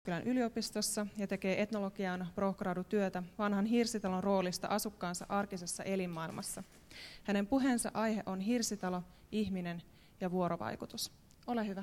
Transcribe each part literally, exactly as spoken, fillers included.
Jyväskylän yliopistossa ja tekee etnologian pro-gradu-työtä vanhan hirsitalon roolista asukkaansa arkisessa elinmaailmassa. Hänen puheensa aihe on hirsitalo, ihminen ja vuorovaikutus. Ole hyvä.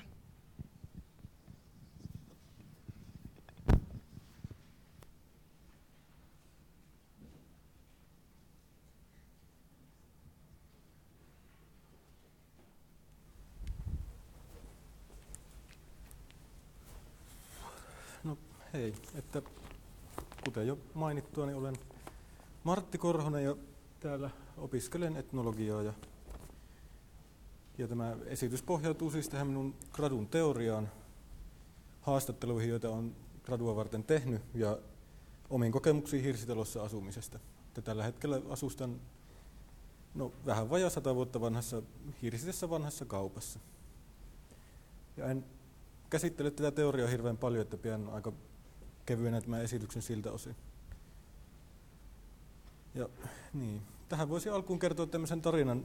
No hei, että kuten jo mainittua, niin olen Martti Korhonen ja täällä opiskelen etnologiaa. Ja, ja tämä esitys pohjautuu siis tähän minun gradun teoriaan, haastatteluihin, joita olen gradua varten tehnyt ja omiin kokemuksiin hirsitalossa asumisesta. Että tällä hetkellä asustan no, vähän vajaa sata vuotta vanhassa hirsisessä vanhassa kaupassa. Ja en käsittele tätä teoriaa hirveän paljon, että pidän aika kevyenä tämän esityksen siltä osin. Ja, niin. Tähän voisi alkuun kertoa tämmöisen tarinan,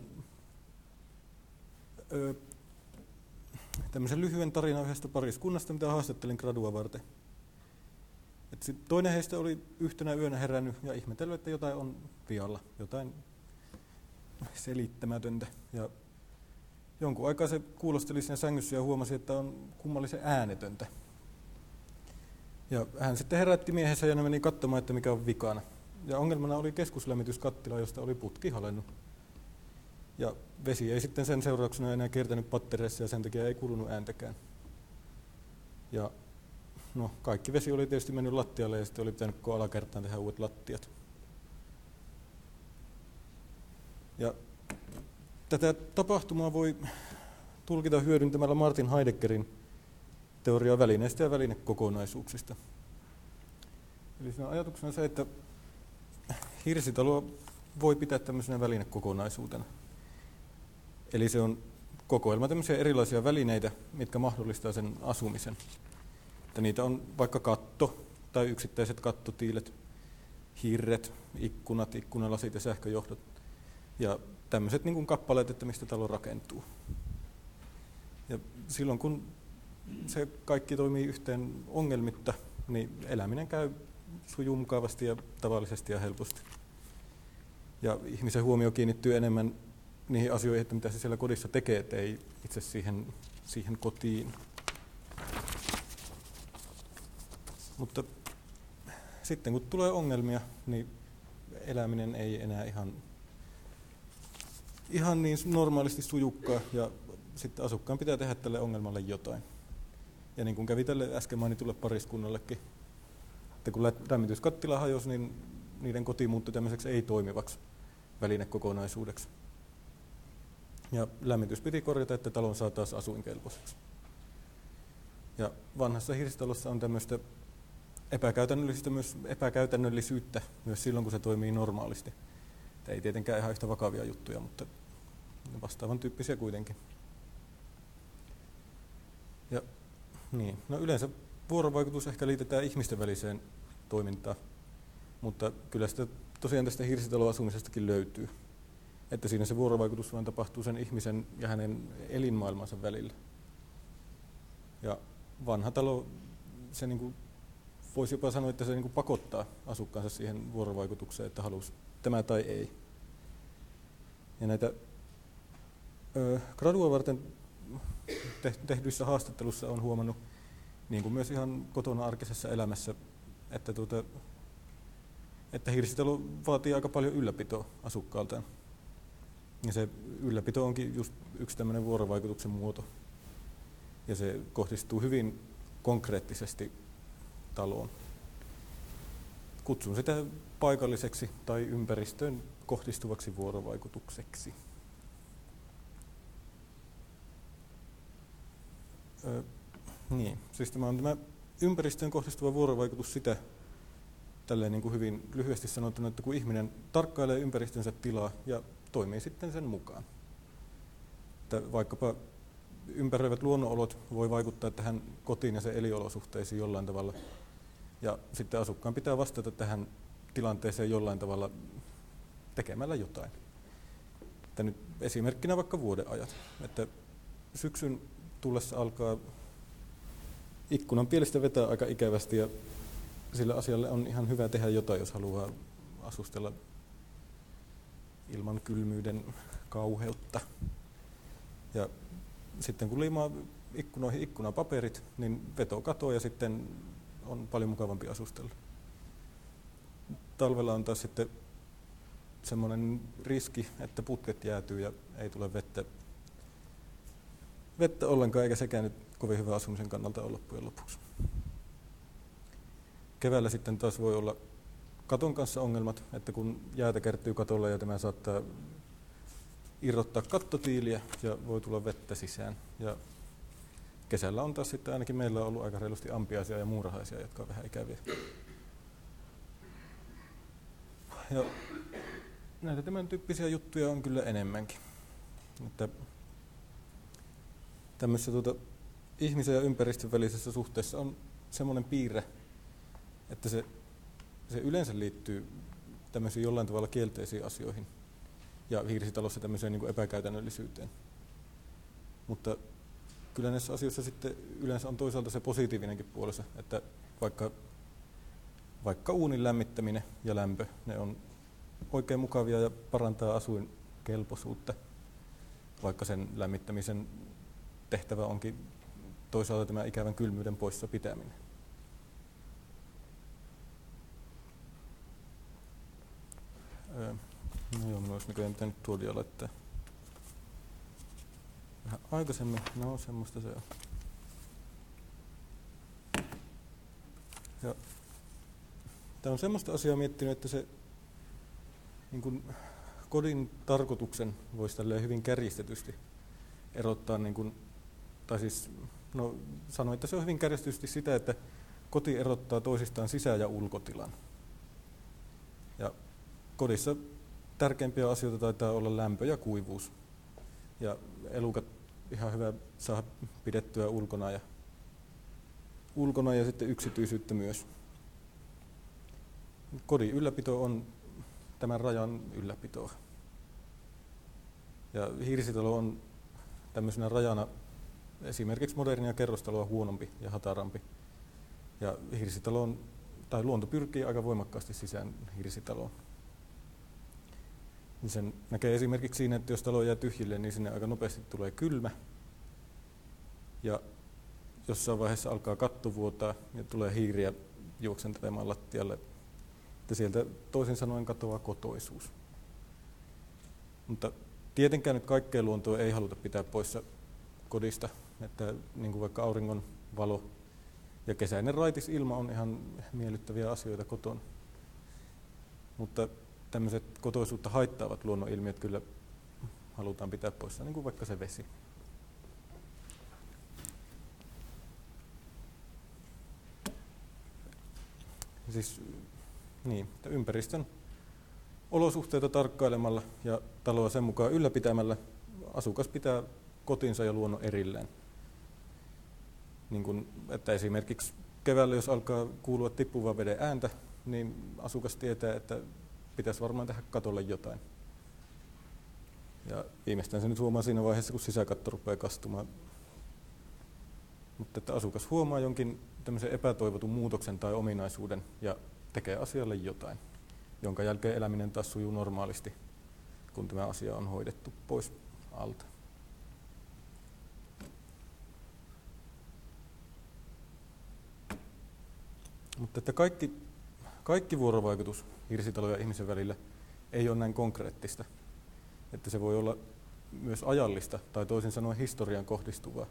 öö, tämmöisen lyhyen tarinan yhdestä pariskunnasta, mitä haastattelin gradua varten. Et sit toinen heistä oli yhtenä yönä herännyt ja ihmetellyt, että jotain on vialla, jotain selittämätöntä. Ja jonkun aikaa se kuulosteli siinä sängyssä ja huomasi, että on kummallisen äänetöntä. Ja hän sitten herätti miehensä ja ne meni katsomaan, että mikä on vikana. Ja ongelmana oli keskuslämmityskattila, josta oli putki halennut. Ja vesi ei sitten sen seurauksena enää kiertänyt pattereissa ja sen takia ei kuulunut ääntäkään. Ja no, kaikki vesi oli tietysti mennyt lattialle ja sitten oli pitänyt koko alakertaan tehdä uudet lattiat. Ja tätä tapahtumaa voi tulkita hyödyntämällä Martin Heideggerin teoriaa välineistä ja välinekokonaisuuksista. Eli siinä ajatuksena on se, että hirsitaloa voi pitää tämmöisenä välinekokonaisuutena. Eli se on kokoelma tämmöisiä erilaisia välineitä, mitkä mahdollistaa sen asumisen. Että niitä on vaikka katto tai yksittäiset kattotiilet, hirret, ikkunat, ikkunalasit ja sähköjohdot. Ja tämmöiset niin kuin kappaleet, että mistä talo rakentuu. Ja silloin kun se kaikki toimii yhteen ongelmitta, niin eläminen käy sujuu mukavasti ja tavallisesti ja helposti. Ja ihmisen huomio kiinnittyy enemmän niihin asioihin, että mitä se siellä kodissa tekee, että ei itse siihen, siihen kotiin. Mutta sitten kun tulee ongelmia, niin eläminen ei enää ihan, ihan niin normaalisti sujukkaa ja sitten asukkaan pitää tehdä tälle ongelmalle jotain. Ja niin kuin kävi tälle äsken mainitulle pariskunnallekin, että kun lämmityskattila hajosi, niin niiden koti muuttui tämmöiseksi ei-toimivaksi välinekokonaisuudeksi. Ja lämmitys piti korjata, että talon saa taas asuinkelpoiseksi. Ja vanhassa hirsitalossa on tämmöistä epäkäytännöllisyyttä myös, epäkäytännöllisyyttä myös silloin, kun se toimii normaalisti. Että ei tietenkään ihan yhtä vakavia juttuja, mutta vastaavan tyyppisiä kuitenkin. Ja niin, no yleensä vuorovaikutus ehkä liitetään ihmisten väliseen toimintaan, mutta kyllä sitä tosiaan tästä hirsitaloasumisestakin löytyy. Että siinä se vuorovaikutus vaan tapahtuu sen ihmisen ja hänen elinmaailmansa välillä. Ja vanha talo, se niin kuin, voisi jopa sanoa, että se niin kuin pakottaa asukkaansa siihen vuorovaikutukseen, että halusi tämä tai ei. Ja näitä ö, gradua varten tehdyissä haastattelussa on huomannut, niin kuin myös ihan kotona arkisessa elämässä, että, tuota, että hirsitalo vaatii aika paljon ylläpitoa asukkaaltaan. Ja se ylläpito onkin just yksi tämmöinen vuorovaikutuksen muoto. Ja se kohdistuu hyvin konkreettisesti taloon. Kutsun sitä paikalliseksi tai ympäristöön kohdistuvaksi vuorovaikutukseksi. Ö, niin, siis tämä on tämä ympäristöön kohdistuva vuorovaikutus sitä, tälleen niin kuin hyvin lyhyesti sanottuna, että kun ihminen tarkkailee ympäristönsä tilaa ja toimii sitten sen mukaan. Että vaikkapa ympäröivät luonnonolot voi vaikuttaa tähän kotiin ja sen eliolosuhteisiin jollain tavalla. Ja sitten asukkaan pitää vastata tähän tilanteeseen jollain tavalla tekemällä jotain. Että nyt esimerkkinä vaikka vuodenajat. Että syksyn tullessa alkaa ikkunan pielestä vetää aika ikävästi ja sillä asialle on ihan hyvä tehdä jotain, jos haluaa asustella ilman kylmyyden kauheutta. Ja sitten kun liimaa ikkunoihin ikkunapaperit, niin veto katoaa ja sitten on paljon mukavampi asustella. Talvella on taas sitten semmoinen riski, että putket jäätyy ja ei tule vettä, vettä ollenkaan, eikä sekään nyt kovin hyvä asumisen kannalta ole loppujen lopuksi. Keväällä sitten taas voi olla katon kanssa ongelmat, että kun jäätä kertyy katolla ja tämä saattaa irrottaa kattotiiliä ja voi tulla vettä sisään. Ja kesällä on taas sitten ainakin meillä on ollut aika reilusti ampiaisia ja muurahaisia, jotka on vähän ikäviä. Ja näitä tämän tyyppisiä juttuja on kyllä enemmänkin. Että tämmöisessä tuota, ihmisen ja ympäristön välisessä suhteessa on semmoinen piirre, että se, se yleensä liittyy tämmöisiin jollain tavalla kielteisiin asioihin ja hiirisitalossa tämmöiseen niin kuin epäkäytännöllisyyteen. Mutta kyllä näissä asioissa sitten yleensä on toisaalta se positiivinenkin puolensa, että vaikka, vaikka uunin lämmittäminen ja lämpö, ne on oikein mukavia ja parantaa asuinkelpoisuutta, vaikka sen lämmittämisen tehtävä onkin toisaalta tämä ikävän kylmyyden poissa pitäminen. Öö, no joo, minulla olisi näköjään pitänyt tuodia laittaa vähän aikaisemmin. No, semmoista se on. Ja tämä on semmoista asiaa miettinyt, että se niin kuin kodin tarkoituksen voisi tälleen hyvin kärjistetysti erottaa, niin kuin, tai siis no, sanoin, että se on hyvin kärjistetysti sitä, että koti erottaa toisistaan sisä- ja ulkotilan. Ja kodissa tärkeimpiä asioita taitaa olla lämpö ja kuivuus. Ja elukat ihan hyvä saada pidettyä ulkona ja, ulkona ja sitten yksityisyyttä myös. Kodin ylläpito on tämän rajan ylläpitoa. Ja hiirisitalo on tämmöisenä rajana esimerkiksi modernia kerrostaloa huonompi ja hatarampi. Ja hiirisitalo on, tai luonto pyrkii aika voimakkaasti sisään hiirisitaloon. Sen näkee esimerkiksi siinä, että jos talo jää tyhjille, niin sinne aika nopeasti tulee kylmä. Ja jossain vaiheessa alkaa katto vuotaa ja tulee hiiriä juoksentelemaan lattialle. Että sieltä toisin sanoen katoaa kotoisuus. Mutta tietenkään nyt kaikkea luontoa ei haluta pitää poissa kodista. Että niin kuin vaikka auringon valo ja kesäinen raitis ilma on ihan miellyttäviä asioita kotona. Mutta tämmöiset kotoisuutta haittaavat luonnonilmiöt kyllä halutaan pitää poissa, niin kuin vaikka se vesi. Siis niin, ympäristön olosuhteita tarkkailemalla ja taloa sen mukaan ylläpitämällä asukas pitää kotinsa ja luonnon erillään. Niin kun, että esimerkiksi keväällä, jos alkaa kuulua tippuvan veden ääntä, niin asukas tietää, että pitäisi varmaan tehdä katolle jotain. Ja viimeistään se nyt huomaa siinä vaiheessa, kun sisäkatto rupeaa kastumaan. Mutta että asukas huomaa jonkin tämmöisen epätoivotun muutoksen tai ominaisuuden ja tekee asialle jotain, jonka jälkeen eläminen taas sujuu normaalisti, kun tämä asia on hoidettu pois alta. Mutta että kaikki, kaikki vuorovaikutus hiirisitalon ja ihmisen välillä ei ole näin konkreettista. Että se voi olla myös ajallista tai toisin sanoen historiaan kohdistuvaa.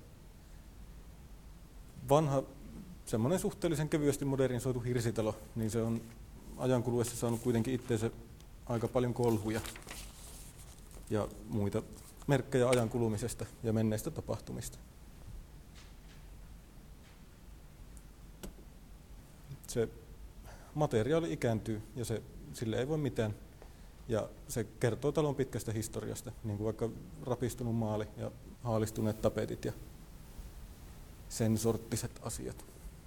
Vanha, semmoinen suhteellisen kevyesti modernisoitu hirsitalo, niin se on ajan kuluessa saanut kuitenkin itseensä aika paljon kolhuja ja muita merkkejä ajan kulumisesta ja menneistä tapahtumista. Se materiaali ikääntyy ja se, sille ei voi mitään. Ja se kertoo talon pitkästä historiasta, niin kuin vaikka rapistunut maali ja haalistuneet tapetit ja sen sorttiset asiat.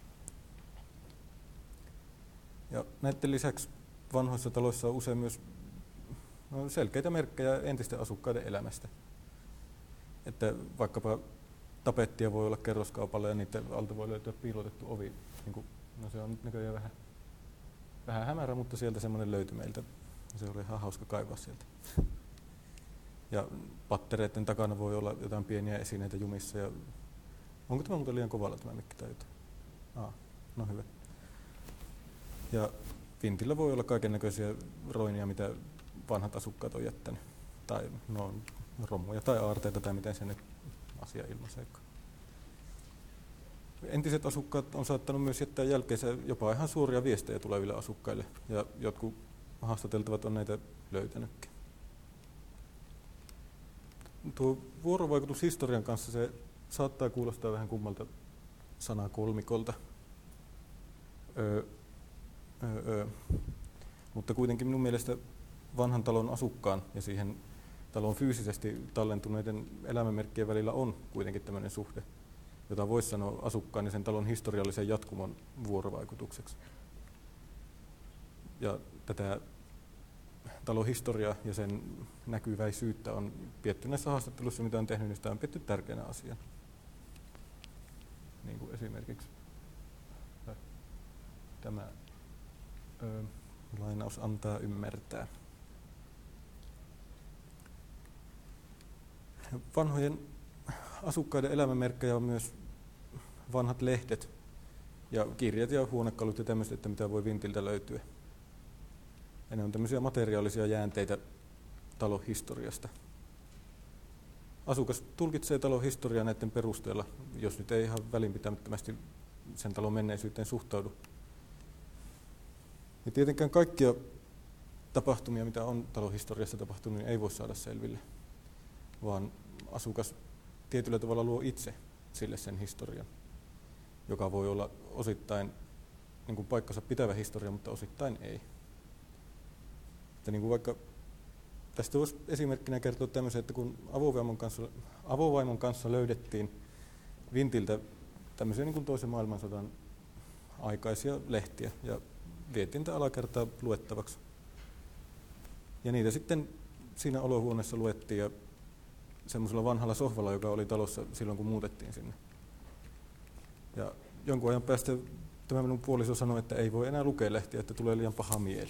Ja näiden lisäksi vanhoissa taloissa on usein myös selkeitä merkkejä entisten asukkaiden elämästä. Että vaikkapa tapettia voi olla kerroskaupalla ja niiden alta voi löytyä piilotettu ovi. Niin kuin, no se on nyt näköjään vähän, vähän hämärä, mutta sieltä semmoinen löytyi meiltä. Se oli ihan hauska kaivaa sieltä. Ja pattereiden takana voi olla jotain pieniä esineitä jumissa. Ja onko tämä muuten liian kovalla tämä mikki tai jotain? Aa, no hyvä. Ja vintillä voi olla kaikennäköisiä roinia, mitä vanhat asukkaat on jättänyt. Tai no, romuja tai aarteita tai miten se nyt asia ilmaiseekaan. Entiset asukkaat on saattanut myös jättää jälkeensä jopa ihan suuria viestejä tuleville asukkaille. Ja jotkut haastateltavat on näitä löytänytkin. Tuo vuorovaikutus historian kanssa se saattaa kuulostaa vähän kummalta sanakolmikolta. Öö, öö, öö. Mutta kuitenkin minun mielestä vanhan talon asukkaan ja siihen talon fyysisesti tallentuneiden elämänmerkkien välillä on kuitenkin tämmöinen suhde, jota voisi sanoa asukkaan ja sen talon historiallisen jatkumon vuorovaikutukseksi. Ja tätä talon historiaa ja sen näkyväisyyttä on pietty näissä haastatteluissa, mitä on tehnyt, niin sitä on pietty tärkeänä asiana. Niin kuin esimerkiksi tämä ö, lainaus antaa ymmärtää. Vanhojen asukkaiden elämänmerkkejä on myös vanhat lehdet ja kirjat ja huonekalut ja tämmöiset, että mitä voi vintiltä löytyä. Ja ne on tämmöisiä materiaalisia jäänteitä talon historiasta. Asukas tulkitsee talon historiaa näiden perusteella, jos nyt ei ihan välinpitämättömästi sen talon menneisyyteen suhtaudu. Ja tietenkään kaikkia tapahtumia, mitä on talon historiassa tapahtunut, niin ei voi saada selville, vaan asukas tietyllä tavalla luo itse sille sen historian, joka voi olla osittain niin kuin paikkansa pitävä historia, mutta osittain ei. Että niin kuin vaikka tästä voisi esimerkkinä kertoa tämmöisen, että kun avovaimon kanssa, avovaimon kanssa löydettiin vintiltä tämmöisiä niin kuin toisen maailmansodan aikaisia lehtiä ja vietiin tätä alakertaa luettavaksi. Ja niitä sitten siinä olohuoneessa luettiin ja semmoisella vanhalla sohvalla, joka oli talossa silloin, kun muutettiin sinne. Ja jonkun ajan päästä tämä minun puoliso sanoi, että ei voi enää lukea lehtiä, että tulee liian paha mieli.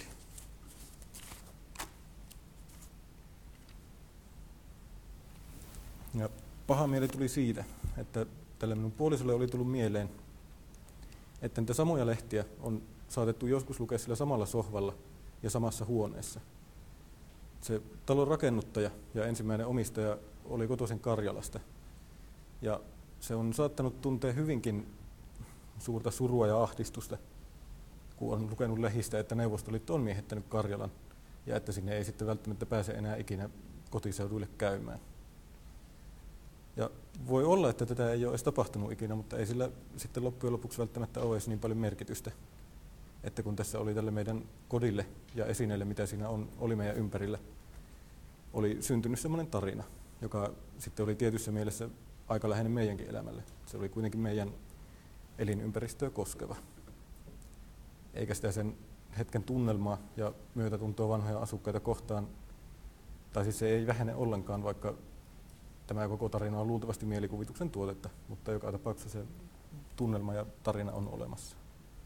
Ja paha mieli tuli siitä, että tälle minun puolisolle oli tullut mieleen, että niitä samoja lehtiä on saatettu joskus lukea sillä samalla sohvalla ja samassa huoneessa. Se talon rakennuttaja ja ensimmäinen omistaja oli kotoisin Karjalasta. Ja se on saattanut tuntea hyvinkin suurta surua ja ahdistusta, kun on lukenut lehdistä, että Neuvostoliitto on miehittänyt Karjalan ja että sinne ei sitten välttämättä pääse enää ikinä kotiseuduille käymään. Ja voi olla, että tätä ei ole edes tapahtunut ikinä, mutta ei sillä sitten loppujen lopuksi välttämättä ole edes niin paljon merkitystä, että kun tässä oli tälle meidän kodille ja esineille, mitä siinä on, oli meidän ympärillä, oli syntynyt semmoinen tarina, joka sitten oli tietyssä mielessä aika läheinen meidänkin elämälle. Se oli kuitenkin meidän elinympäristöä koskeva. Eikä sitä sen hetken tunnelmaa ja myötätuntoa vanhoja asukkaita kohtaan, tai siis se ei vähene ollenkaan, vaikka tämä koko tarina on luultavasti mielikuvituksen tuotetta, mutta joka tapauksessa se tunnelma ja tarina on olemassa.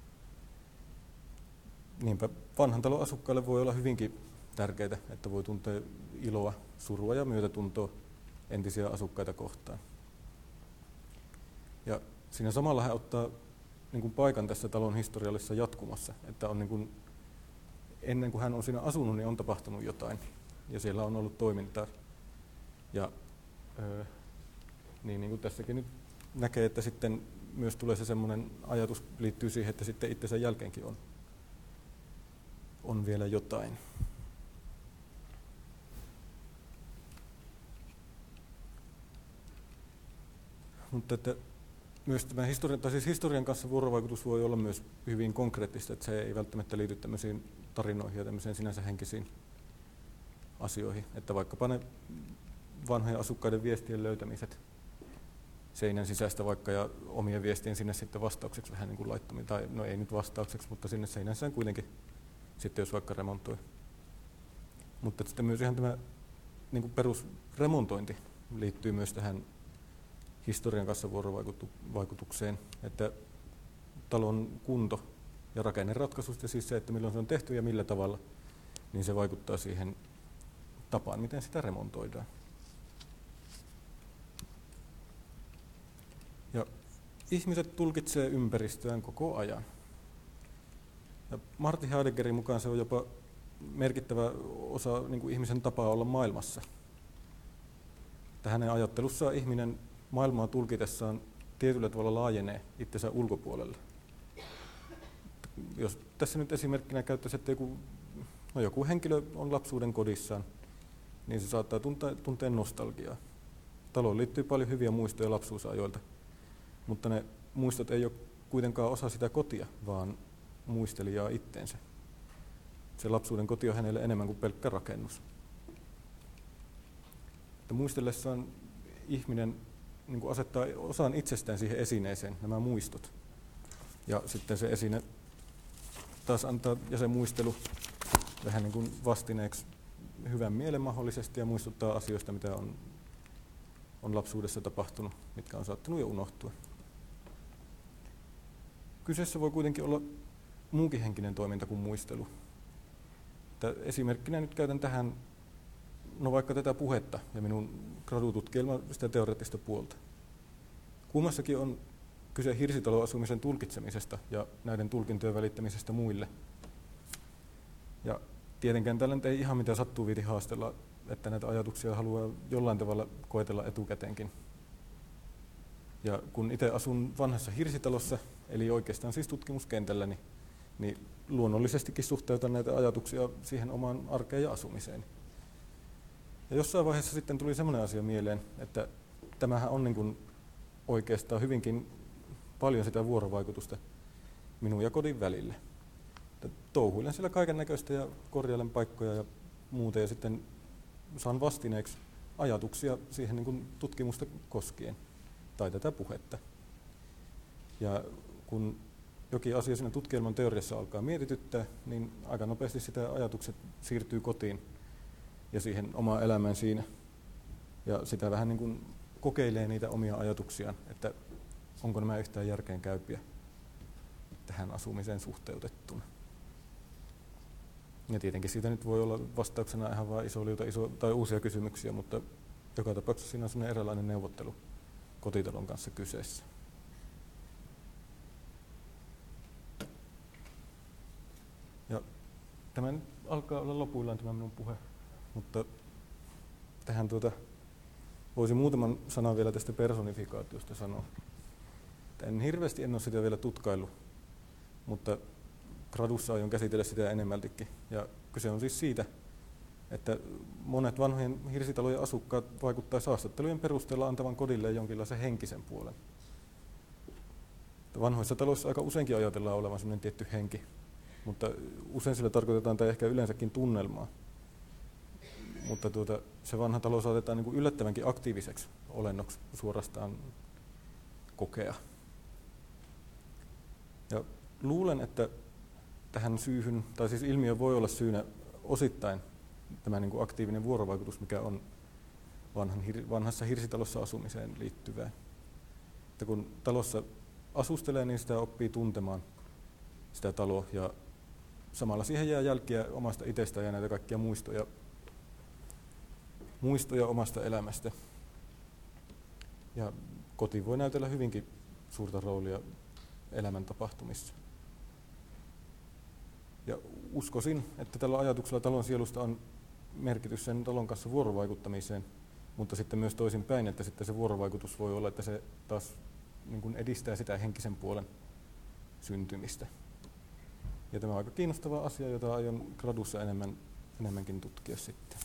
Niinpä vanhan talon asukkaille voi olla hyvinkin tärkeää, että voi tuntea iloa, surua ja myötätuntoa entisiä asukkaita kohtaan. Ja siinä samalla hän ottaa niin kuin paikan tässä talon historiallisessa jatkumassa, että on niin kuin, ennen kuin hän on siinä asunut, niin on tapahtunut jotain ja siellä on ollut toimintaa. Ja öö, niin, niin kuin tässäkin nyt näkee, että sitten myös tulee se semmoinen ajatus liittyy siihen, että sitten itsensä jälkeenkin on, on vielä jotain. Mutta että myös tämä historian, tai siis historian kanssa vuorovaikutus voi olla myös hyvin konkreettista, että se ei välttämättä liity tämmöisiin tarinoihin ja tämmöisiin sinänsä henkisiin asioihin. Että vaikkapa ne vanhojen asukkaiden viestien löytämiset seinän sisäistä vaikka ja omien viestien sinne sitten vastaukseksi vähän niin kuin laittomiin, tai no ei nyt vastaukseksi, mutta sinne seinän sisään kuitenkin sitten jos vaikka remontoi. Mutta sitten myös ihan tämä niin kuin perusremontointi liittyy myös tähän historian kanssa vuorovaikutukseen, että talon kunto ja rakenneratkaisusta, ja siis se, että milloin se on tehty ja millä tavalla, niin se vaikuttaa siihen tapaan, miten sitä remontoidaan. Ja ihmiset tulkitsee ympäristöään koko ajan. Ja Martin Heideggerin mukaan se on jopa merkittävä osa niin kuin ihmisen tapaa olla maailmassa. Että hänen ajattelussaan ihminen maailmaa tulkitessaan tietyllä tavalla laajenee itsensä ulkopuolelle. Jos tässä nyt esimerkkinä käyttäisi, että joku, no joku henkilö on lapsuuden kodissaan, niin se saattaa tuntea, tuntea nostalgiaa. Taloon liittyy paljon hyviä muistoja lapsuusajoilta, mutta ne muistot ei ole kuitenkaan osa sitä kotia, vaan muistelijaa itteensä. Se lapsuuden koti on hänelle enemmän kuin pelkkä rakennus. Että muistellessaan ihminen niin kuin asettaa osan itsestään siihen esineeseen, nämä muistot. Ja sitten se esine taas antaa, ja se muistelu vähän niin kuin vastineeksi hyvän mielen mahdollisesti ja muistuttaa asioista, mitä on, on lapsuudessa tapahtunut, mitkä on saattanut jo unohtua. Kyseessä voi kuitenkin olla muukin henkinen toiminta kuin muistelu. Että esimerkkinä nyt käytän tähän no vaikka tätä puhetta ja minun gradututkielman sitä teoreettista puolta. Kummassakin on kyse hirsitaloasumisen tulkitsemisesta ja näiden tulkintojen välittämisestä muille. Ja tietenkään tällä ei ihan mitä sattuu viiti haastella, että näitä ajatuksia haluaa jollain tavalla koetella etukäteenkin. Ja kun itse asun vanhassa hirsitalossa, eli oikeastaan siis tutkimuskentällä, niin, niin luonnollisestikin suhteutan näitä ajatuksia siihen omaan arkeen ja asumiseen. Ja jossain vaiheessa sitten tuli semmoinen asia mieleen, että tämähän on niin kuin oikeastaan hyvinkin paljon sitä vuorovaikutusta minun ja kodin välille. Touhuilen siellä kaiken näköistä ja korjailen paikkoja ja muuta ja sitten saan vastineeksi ajatuksia siihen niin kuin tutkimusta koskien tai tätä puhetta. Ja kun jokin asia siinä tutkielman teoriassa alkaa mietityttää, niin aika nopeasti sitä ajatukset siirtyy kotiin ja siihen omaan elämään siinä. Ja sitä vähän niin kuin kokeilee niitä omia ajatuksiaan, että onko nämä yhtään järkeenkäypiä tähän asumiseen suhteutettuna. Ja tietenkin siitä nyt voi olla vastauksena ihan vain iso liuta iso, tai uusia kysymyksiä, mutta joka tapauksessa siinä on sellainen eräänlainen neuvottelu kotitalon kanssa kyseessä. Ja tämä nyt alkaa olla lopuillaan tämä minun puhe, mutta tähän tuota, voisin muutaman sanan vielä tästä personifikaatiosta sanoa. En hirveästi en ole sitä vielä tutkaillut, mutta gradussa aion käsitellä sitä enemmältikin. Ja kyse on siis siitä, että monet vanhojen hirsitalojen asukkaat vaikuttaa haastattelujen perusteella antavan kodille jonkinlaisen henkisen puolen. Vanhoissa taloissa aika useinkin ajatellaan olevan sellainen tietty henki, mutta usein sillä tarkoitetaan tai ehkä yleensäkin tunnelmaa. Mutta tuota, se vanha talo saatetaan niin kuin yllättävänkin aktiiviseksi olennoksi suorastaan kokea. Ja luulen, että tähän syyhyn, tai siis ilmiö voi olla syynä osittain tämä niin kuin aktiivinen vuorovaikutus, mikä on vanhan, vanhassa hirsitalossa asumiseen liittyvää. Että kun talossa asustelee, niin sitä oppii tuntemaan sitä taloa ja samalla siihen jää jälkiä omasta itsestään ja näitä kaikkia muistoja, muistoja omasta elämästä. Ja koti voi näytellä hyvinkin suurta roolia elämän tapahtumissa. Ja uskoisin, että tällä ajatuksella talon sielusta on merkitys sen talon kanssa vuorovaikuttamiseen, mutta sitten myös toisinpäin, että sitten se vuorovaikutus voi olla, että se taas niin kuin edistää sitä henkisen puolen syntymistä. Ja tämä on aika kiinnostava asia, jota aion gradussa enemmän, enemmänkin tutkia sitten.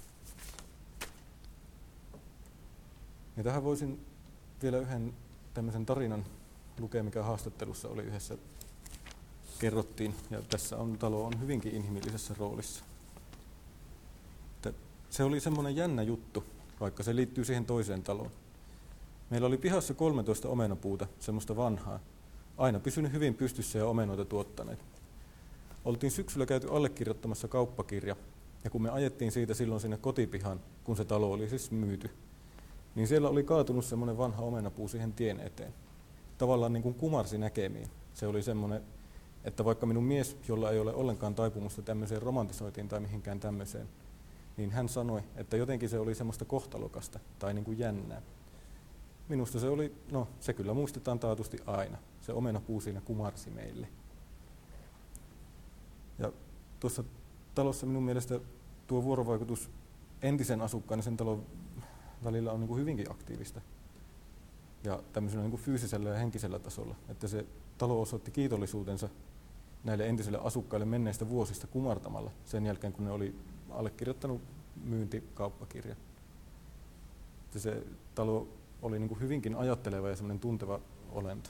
Ja tähän voisin vielä yhden tämmöisen tarinan lukea, mikä haastattelussa oli yhdessä kerrottiin, ja tässä on, talo on hyvinkin inhimillisessä roolissa. Että se oli semmoinen jännä juttu, vaikka se liittyy siihen toiseen taloon. Meillä oli pihassa kolmetoista omenapuuta, semmoista vanhaa, aina pysynyt hyvin pystyssä ja omenoita tuottaneet. Oltiin syksyllä käyty allekirjoittamassa kauppakirja, ja kun me ajettiin siitä silloin sinne kotipihaan, kun se talo oli siis myyty, niin siellä oli kaatunut semmoinen vanha omenapuu siihen tien eteen. Tavallaan niin kuin kumarsi näkemiin. Se oli semmoinen, että vaikka minun mies, jolla ei ole ollenkaan taipumusta tämmöiseen romantisoitiin tai mihinkään tämmöiseen, niin hän sanoi, että jotenkin se oli semmoista kohtalokasta tai niin kuin jännää. Minusta se oli, no se kyllä muistetaan taatusti aina. Se omenapuu siinä kumarsi meille. Ja tuossa talossa minun mielestä tuo vuorovaikutus entisen asukkaan ja sen talon välillä on niin kuin hyvinkin aktiivista. Ja tämmöisellä niin kuin fyysisellä ja henkisellä tasolla. Että se talo osoitti kiitollisuutensa näille entisille asukkaille menneistä vuosista kumartamalla sen jälkeen, kun ne oli allekirjoittanut myyntikauppakirja. Että se talo oli niin kuin hyvinkin ajatteleva ja semmoinen tunteva olento.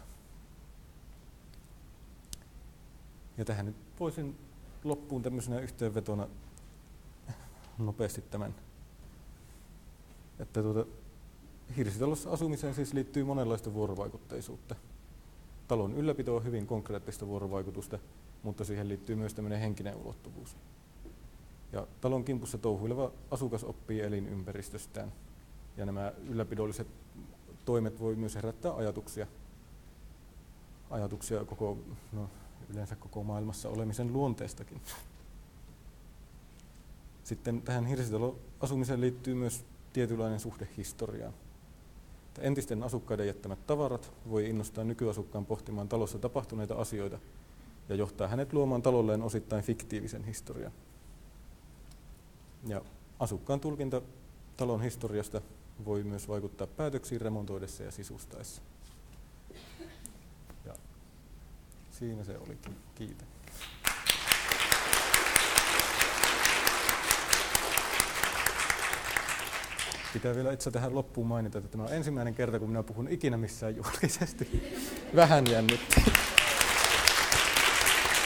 Ja tähän nyt voisin loppuun tämmöisenä yhteenvetona nopeasti tämän, että tuota, hirsitalossa asumiseen siis liittyy monenlaista vuorovaikutteisuutta. Talon ylläpito on hyvin konkreettista vuorovaikutusta, mutta siihen liittyy myös tämmöinen henkinen ulottuvuus. Ja talon kimpussa touhuileva asukas oppii elinympäristöstään. Ja nämä ylläpidolliset toimet voi myös herättää ajatuksia, ajatuksia koko, no, yleensä koko maailmassa olemisen luonteestakin. Sitten tähän hirsitaloasumiseen liittyy myös tietynlainen suhde historiaan. Entisten asukkaiden jättämät tavarat voi innostaa nykyasukkaan pohtimaan talossa tapahtuneita asioita ja johtaa hänet luomaan talolleen osittain fiktiivisen historian. Ja asukkaan tulkinta talon historiasta voi myös vaikuttaa päätöksiin remontoidessa ja sisustaessa. Ja siinä se olikin. Kiitän. Pitää vielä itse tähän loppuun mainita, että tämä on ensimmäinen kerta, kun minä puhun ikinä missään julkisesti. Vähän jännitti.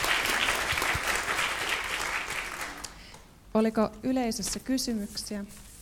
Oliko yleisössä kysymyksiä?